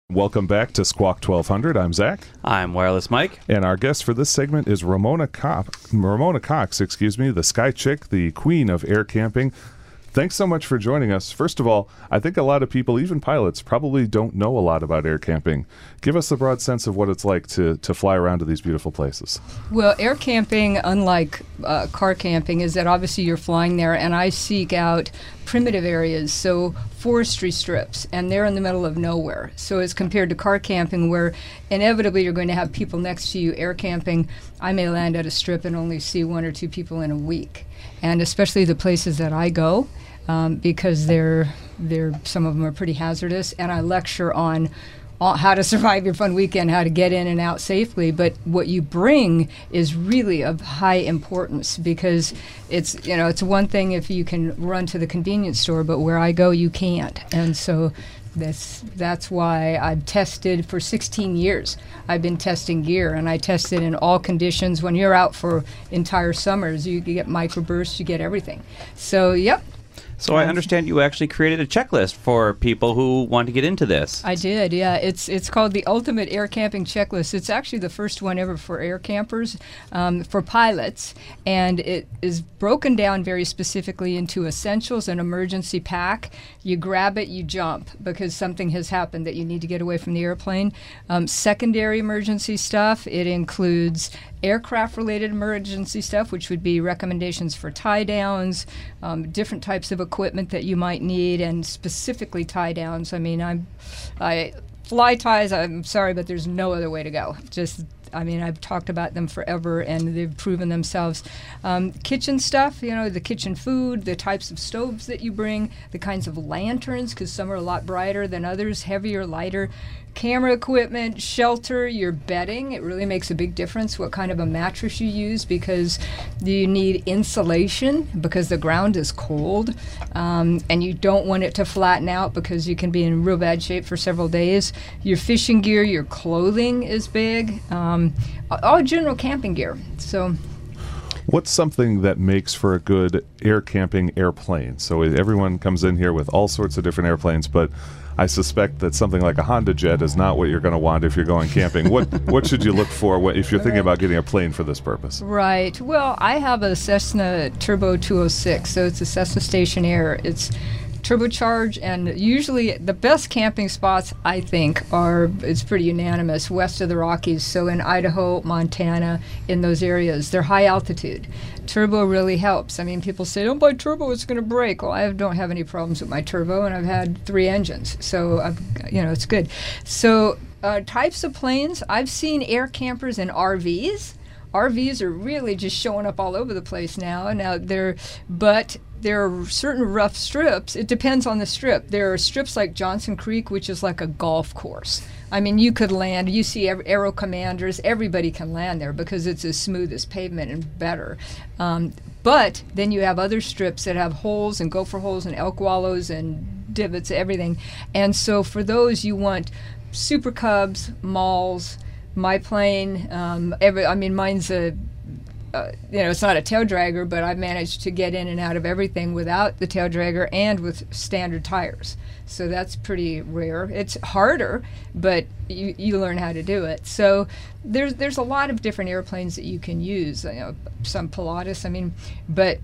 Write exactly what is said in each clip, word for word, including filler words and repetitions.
Welcome back to Squawk twelve hundred. I'm Zach. I'm Wireless Mike. And our guest for this segment is Ramona Cox, Ramona Cox, excuse me, the Sky Chick, the queen of air camping. Thanks so much for joining us. First of all, I think a lot of people, even pilots, probably don't know a lot about air camping. Give us a broad sense of what it's like to, to fly around to these beautiful places. Well, air camping, unlike uh, car camping, is that obviously you're flying there, and I seek out primitive areas, so forestry strips, and they're in the middle of nowhere. So as compared to car camping, where inevitably you're going to have people next to you, air camping, I may land at a strip and only see one or two people in a week. And especially the places that I go, um, because they're, they're, some of them are pretty hazardous, and I lecture on all, how to survive your fun weekend, how to get in and out safely. But what you bring is really of high importance, because it's, you know, it's one thing if you can run to the convenience store, but where I go, you can't. And so that's, that's why I've tested for sixteen years. I've been testing gear, and I tested in all conditions. When you're out for entire summers, you, you get microbursts, you get everything. So, yep. So I understand you actually created a checklist for people who want to get into this. I did, yeah. It's it's called the Ultimate Air Camping Checklist. It's actually the first one ever for air campers, um, for pilots, and it is broken down very specifically into essentials and emergency pack. You grab it, you jump, because something has happened that you need to get away from the airplane. Um, secondary emergency stuff, it includes aircraft-related emergency stuff, which would be recommendations for tie-downs, um, different types of equipment that you might need, and specifically tie-downs. I mean, I'm, I fly ties. I'm sorry, but there's no other way to go. Just, I mean, I've talked about them forever, and they've proven themselves. Um, kitchen stuff, you know, the kitchen food, the types of stoves that you bring, the kinds of lanterns, because some are a lot brighter than others, heavier, lighter. Camera equipment, shelter, your bedding. It really makes a big difference what kind of a mattress you use, because you need insulation because the ground is cold, um, and you don't want it to flatten out because you can be in real bad shape for several days. Your fishing gear, your clothing is big, um, all general camping gear. So, what's something that makes for a good air camping airplane? So everyone comes in here with all sorts of different airplanes, but I suspect that something like a Honda Jet is not what you're going to want if you're going camping. What what should you look for what, if you're thinking about getting a plane for this purpose? Right. Well, I have a Cessna Turbo two oh six, so it's a Cessna Station Air. It's turbocharged, and usually the best camping spots, I think, are, it's pretty unanimous, west of the Rockies, so in Idaho, Montana, in those areas. They're high altitude. Turbo really helps. I mean, people say, don't buy turbo, it's going to break. Well, I don't have any problems with my turbo, and I've had three engines, so, I've, you know, it's good. So uh, types of planes, I've seen air campers in R Vs. R Vs are really just showing up all over the place now. Now they're, but there are certain rough strips. It depends on the strip. There are strips like Johnson Creek, which is like a golf course. I mean, you could land, you see Aero Commanders, everybody can land there because it's as smooth as pavement and better. Um, but then you have other strips that have holes and gopher holes and elk wallows and divots, everything. And so for those, you want Super Cubs, Malls, my plane. Um, every, I mean, mine's a, uh, you know, it's not a tail dragger, but I've managed to get in and out of everything without the tail dragger and with standard tires. So that's pretty rare. It's harder, but you, you learn how to do it. So there's there's a lot of different airplanes that you can use. You know, some Pilatus, I mean, but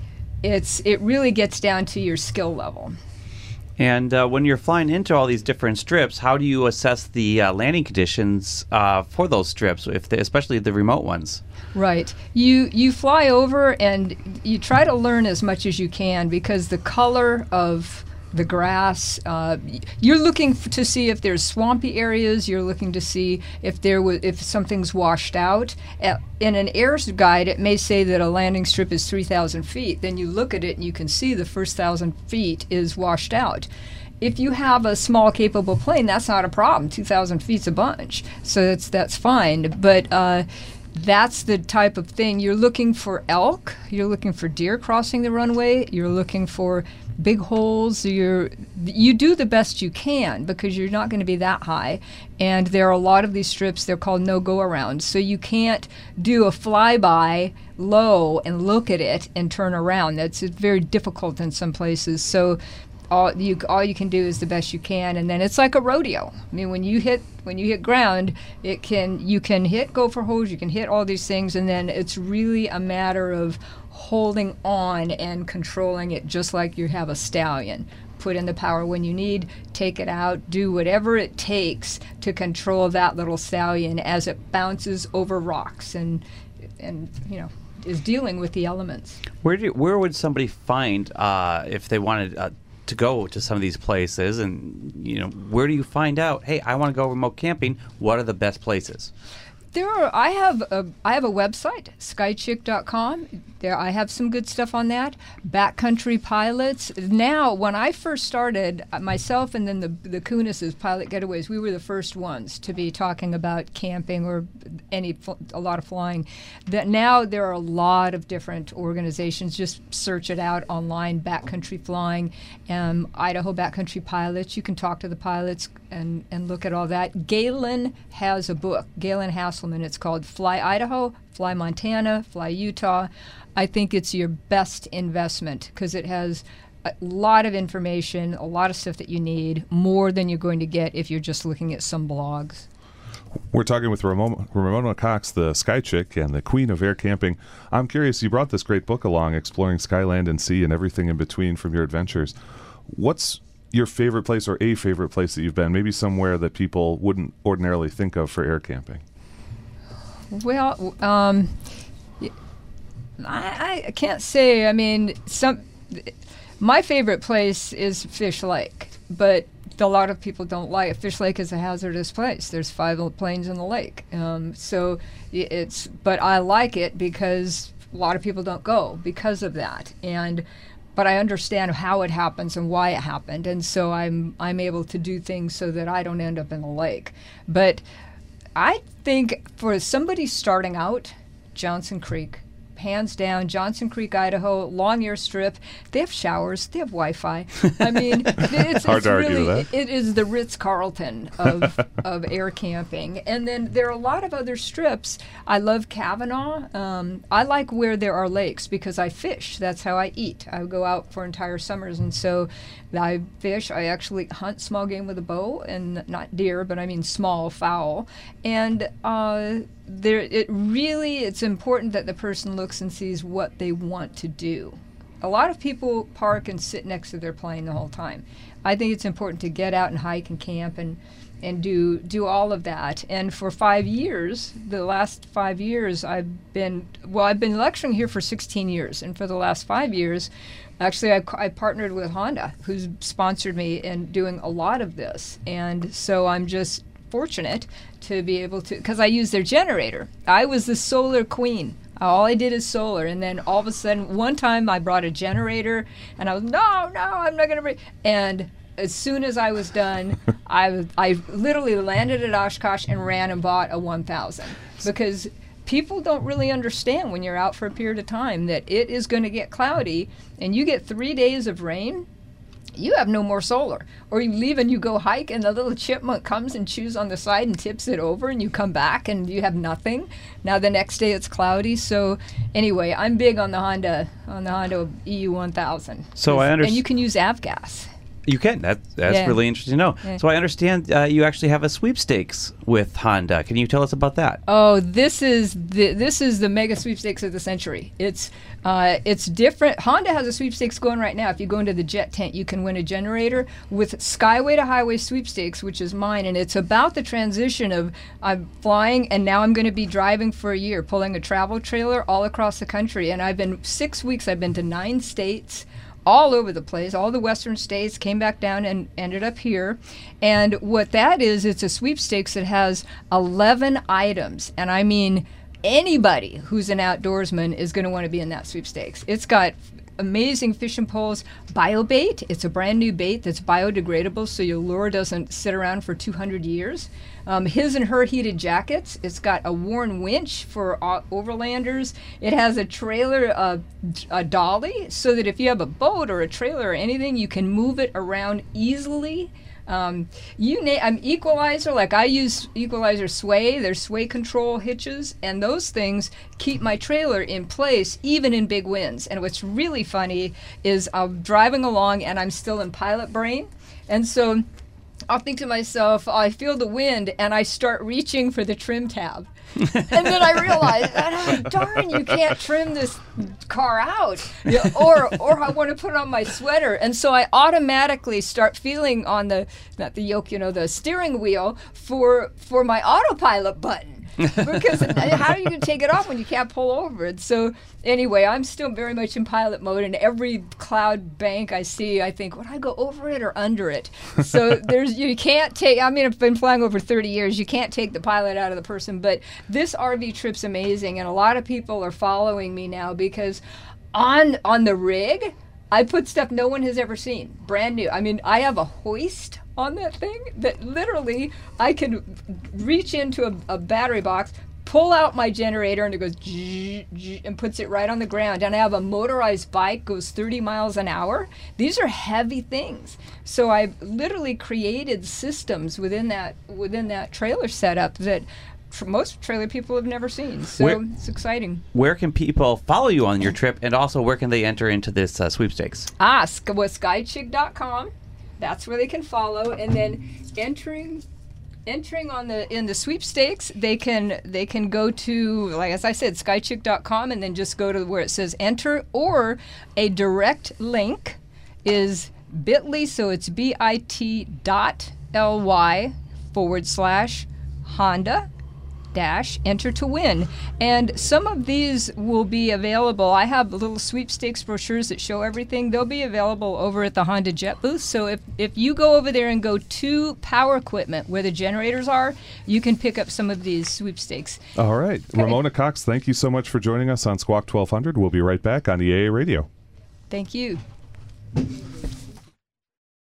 it's it really gets down to your skill level. And uh, when you're flying into all these different strips, how do you assess the uh, landing conditions uh, for those strips, if they, especially the remote ones? Right. You you fly over and you try to learn as much as you can, because the color of the grass, uh, you're looking f- to see if there's swampy areas. You're looking to see if there was if something's washed out. Uh, in an air guide, it may say that a landing strip is three thousand feet. Then you look at it and you can see the first thousand feet is washed out. If you have a small capable plane, that's not a problem. two thousand feet's a bunch, so that's that's fine. But uh, that's the type of thing. You're looking for elk. You're looking for deer crossing the runway. You're looking for big holes. You're, you do the best you can because you're not going to be that high. And there are a lot of these strips, they're called no-go-arounds. So you can't do a flyby low and look at it and turn around. That's very difficult in some places. So all you all you can do is the best you can, and then it's like a rodeo. I mean, when you hit when you hit ground, it can you can hit gopher holes, you can hit all these things, and then it's really a matter of holding on and controlling it, just like you have a stallion. Put in the power when you need, take it out, do whatever it takes to control that little stallion as it bounces over rocks and and you know is dealing with the elements. Where do where would somebody find uh, if they wanted uh, to go to some of these places, and you know where do you find out? Hey, I want to go remote camping. What are the best places? There are. I have a. I have a website, sky chick dot com. There, I have some good stuff on that. Backcountry Pilots. Now, when I first started, myself and then the the Kunis's Pilot Getaways, we were the first ones to be talking about camping or any a lot of flying. That now there are a lot of different organizations. Just search it out online. Backcountry Flying, um, Idaho Backcountry Pilots. You can talk to the pilots and and look at all that. Galen has a book. Galen Hasselman. It's called Fly Idaho, Fly Montana, Fly Utah. I think it's your best investment because it has a lot of information, a lot of stuff that you need, more than you're going to get if you're just looking at some blogs. We're talking with Ramona, Ramona Cox, the Sky Chick and the Queen of Air Camping. I'm curious, you brought this great book along, Exploring Sky, Land, and Sea and everything in between from your adventures. What's your favorite place or a favorite place that you've been? Maybe somewhere that people wouldn't ordinarily think of for air camping. Well, um, I, I can't say. I mean, some. My favorite place is Fish Lake, but a lot of people don't like it. Fish Lake is a hazardous place. There's five planes in the lake, um, so it's. But I like it because a lot of people don't go because of that, and. But I understand how it happens and why it happened, and so I'm I'm able to do things so that I don't end up in the lake. But I think for somebody starting out, Johnson Creek, hands down, Johnson Creek, Idaho, long airstrip. They have showers. They have Wi-Fi. I mean, it's, Hard it's to argue really, with that. it is the Ritz-Carlton of of air camping. And then there are a lot of other strips. I love Kavanaugh. Um, I like where there are lakes because I fish. That's how I eat. I go out for entire summers, and so I fish. I actually hunt small game with a bow, and not deer, but I mean small fowl. And uh, there, it really, it's important that the person looks and sees what they want to do. A lot of people park and sit next to their plane the whole time. I think it's important to get out and hike and camp and and do do all of that. And for five years, the last five years, I've been, well, I've been lecturing here for sixteen years. And for the last five years, actually, I, I partnered with Honda, who's sponsored me in doing a lot of this. And so I'm just fortunate to be able to, because I use their generator. I was the solar queen. All I did is solar, and then all of a sudden, one time I brought a generator, and I was, no, no, I'm not going to bring, and as soon as I was done, I, was, I literally landed at Oshkosh and ran and bought a one thousand, because people don't really understand when you're out for a period of time that it is going to get cloudy, and you get three days of rain, you have no more solar. Or you leave and you go hike and the little chipmunk comes and chews on the side and tips it over, and you come back and you have nothing. Now the next day it's cloudy. So anyway, I'm big on the Honda on the Honda E U one thousand. So I understand. And you can use avgas. You can. That, that's Yeah. really interesting to know. Yeah. So I understand uh, you actually have a sweepstakes with Honda. Can you tell us about that? Oh, this is the this is the mega sweepstakes of the century. It's uh, it's different. Honda has a sweepstakes going right now. If you go into the jet tent, you can win a generator with Skyway to Highway sweepstakes, which is mine, and it's about the transition of I'm flying and now I'm going to be driving for a year, pulling a travel trailer all across the country, and I've been six weeks. I've been to nine states. All over the place, all the western states, came back down and ended up here. And what that is, it's a sweepstakes that has eleven items. And I mean, anybody who's an outdoorsman is going to want to be in that sweepstakes. It's got amazing fishing poles, BioBait. It's a brand new bait that's biodegradable, so your lure doesn't sit around for two hundred years. Um, his and her heated jackets. It's got a worn winch for uh, overlanders. It has a trailer, uh, a dolly, so that if you have a boat or a trailer or anything, you can move it around easily. Um, you na- I'm equalizer, like I use equalizer sway, there's sway control hitches, and those things keep my trailer in place even in big winds. And what's really funny is I'm driving along and I'm still in pilot brain, and so I'll think to myself, I feel the wind, and I start reaching for the trim tab. And then I realize, oh, darn, you can't trim this car out. Yeah, or or I want to put on my sweater. And so I automatically start feeling on the, not the yoke, you know, the steering wheel for for my autopilot button. Because how are you going to take it off when you can't pull over it? So anyway, I'm still very much in pilot mode, and every cloud bank I see, I think, would I go over it or under it? So there's you can't take, I mean, I've been flying over thirty years, you can't take the pilot out of the person, but this R V trip's amazing, and a lot of people are following me now because on on the rig, I put stuff no one has ever seen, brand new. I mean, I have a hoist on that thing that literally I can reach into a, a battery box, pull out my generator, and it goes zzz, zzz, and puts it right on the ground. And I have a motorized bike, goes thirty miles an hour. These are heavy things. So I've literally created systems within that within that trailer setup that tr- most trailer people have never seen. So Where- it's exciting. Where can people follow you on your trip, and also where can they enter into this uh, sweepstakes? Ah, sk- well, skychick dot com. That's where they can follow, and then entering entering on the in the sweepstakes, they can they can go to, like as I said, skychick dot com, and then just go to where it says enter, or a direct link is bit.ly, so it's bit dot ly forward slash Honda dash enter to win. And some of these will be available. I have little sweepstakes brochures that show everything. They'll be available over at the Honda Jet booth. So if, if you go over there and go to power equipment where the generators are, you can pick up some of these sweepstakes. All right. Ramona Cox, thank you so much for joining us on Squawk twelve hundred. We'll be right back on E A A Radio. Thank you.